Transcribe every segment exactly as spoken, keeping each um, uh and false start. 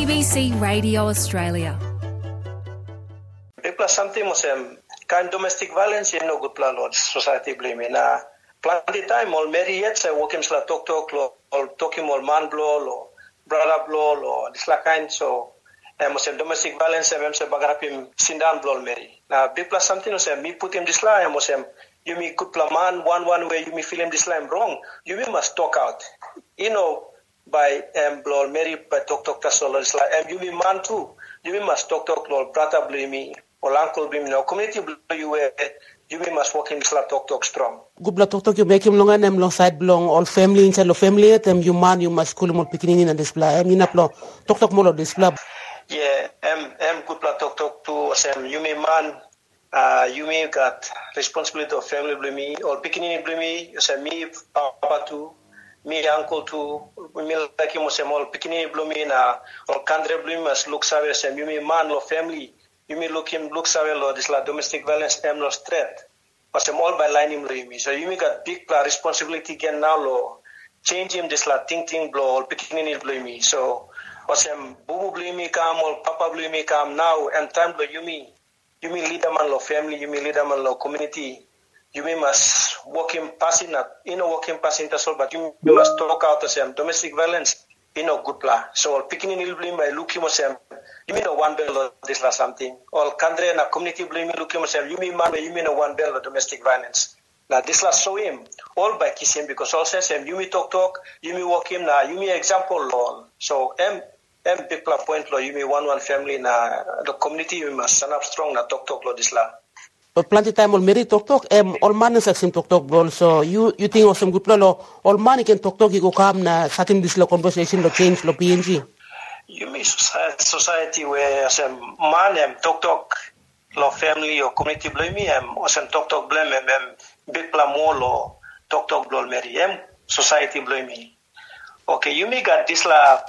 B C Radio Australia. Plus something was um, kind domestic violence, you know, good plan Lord society blame in uh plenty time all marry yet say walk him sla talk talk or talk him all man blow or brother blow or this like kind so um was domestic violence and say bagarap him sindan blow marry. Now big plus something was me put him this line was him you me good plan man one one way you me feel him this line wrong. You me must talk out. You know by um blow marry by talk talk that's all it's like and you me man too. You me must talk talk or brother blame me. Or uncle be no community you were you must walk in slap talk talk strong. Good blood talk talk you make him long and them long side belong all family inside the family them you man you must school more picking in and display. I mean up talk talk more display. Yeah, um um good blood talk talk to Sam you may man uh you may got responsibility of family blame me or picking in blame me you say me papa too me uncle too me like you must all picking in blame me na or country blame us look savage Sam you may man or family. You may look him look away lo this la domestic violence am no threat. But I'm all by line him lo me. So you may got big la responsibility again now lo change him this la ting ting blow or picking in it blame me. So was him boo blame me come or papa blame me come now and time lo you me you may lead a man lo family, you may lead a man lo community. You may must walk him passing up you know walk him passing the soul but you, you must talk out the same domestic violence you know good pla. So picking in it blame by look him same you mean a one bell or this or something. All country and a community blame me look yourself. You mean man, you mean a one bell or domestic violence. Now this last show him all by kiss him because all says him you me talk talk, you me walk him now, you me example law. So M M big point law, you me one one family na the community you must stand up strong na talk talk law this la. But plenty time all marry talk talk, um all man is him talk talk bro. So you you think of some good law, all man can talk talk, you go come na starting this law conversation, law change, law P N G. You mean society where some man and talk talk law family or community blame me and or some talk talk blame and big plan more law talk talk blame me and society blame me. Okay, you may got this la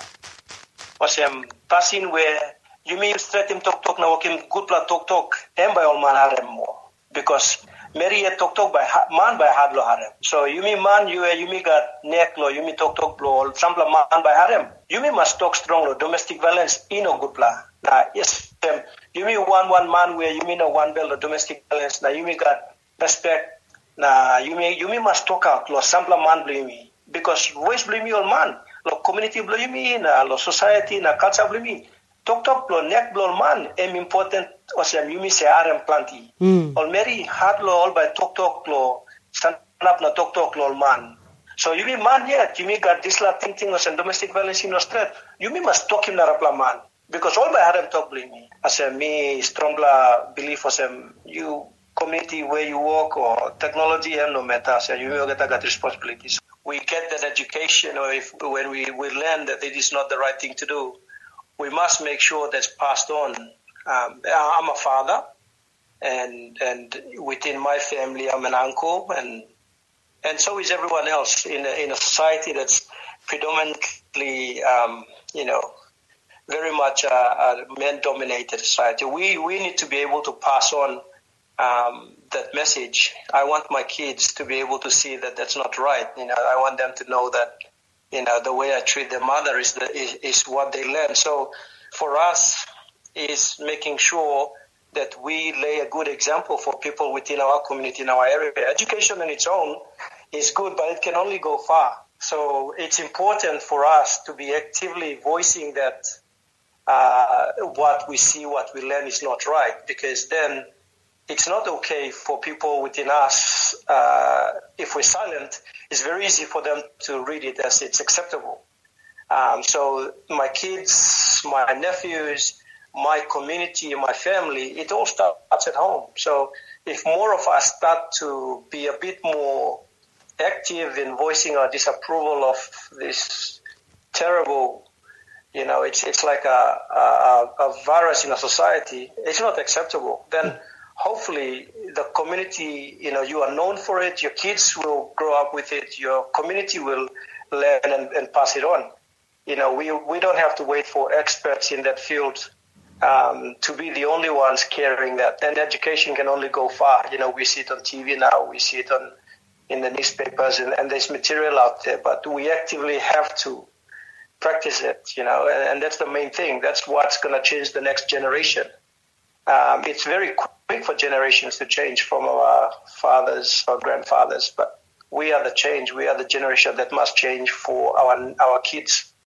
or some passing where you may straight him talk talk now working good plan talk talk and by all man harem more because Mary talk talk by man by hard law harem. So you mean man you you may got neck law you may talk talk blow some man by harem. You may must talk strong law domestic violence in a good plan. Now yes um, you may one one man where you mean a one bell or domestic violence now you may got respect now you may you may must talk out law some man blame me because voice blame me all man law community blame me na law society na culture blame me. Talk talk blow neck blow man am important or some you may say harem plenty. Mm. All very hard law all by talk talk law stand up na talk talk law man. So you mean man yet you may got this la thing thing or some domestic violence in Australia. You may must talk him na rapla man because all by harem talk blame me. As a me strong la belief or some you community where you work or technology and no matter so you will get got responsibilities. We get that education or if when we, we learn that it is not the right thing to do. We must make sure that's passed on. Um, I'm a father, and and within my family, I'm an uncle, and and so is everyone else in a, in a society that's predominantly, um, you know, very much a, a men-dominated society. We we need to be able to pass on um, that message. I want my kids to be able to see that that's not right. You know, I want them to know that. You know, the way I treat their mother is, the, is is what they learn. So for us is making sure that we lay a good example for people within our community, in our area. Education on its own is good, but it can only go far. So it's important for us to be actively voicing that uh, what we see, what we learn is not right, because then it's not okay for people within us, uh, if we're silent, it's very easy for them to read it as it's acceptable. Um, so my kids, my nephews, my community, my family, it all starts at home. So if more of us start to be a bit more active in voicing our disapproval of this terrible, you know, it's it's like a, a, a virus in a society, it's not acceptable. Then hopefully the community, you know, you are known for it, your kids will grow up with it, your community will learn and, and pass it on. You know, we we don't have to wait for experts in that field um, to be the only ones carrying that. And education can only go far. You know, we see it on T V now, we see it on in the newspapers, and, and there's material out there. But we actively have to practice it, you know, and, and that's the main thing. That's what's going to change the next generation. Um, it's very quick for generations to change from our fathers or grandfathers, but we are the change. We are the generation that must change for our our kids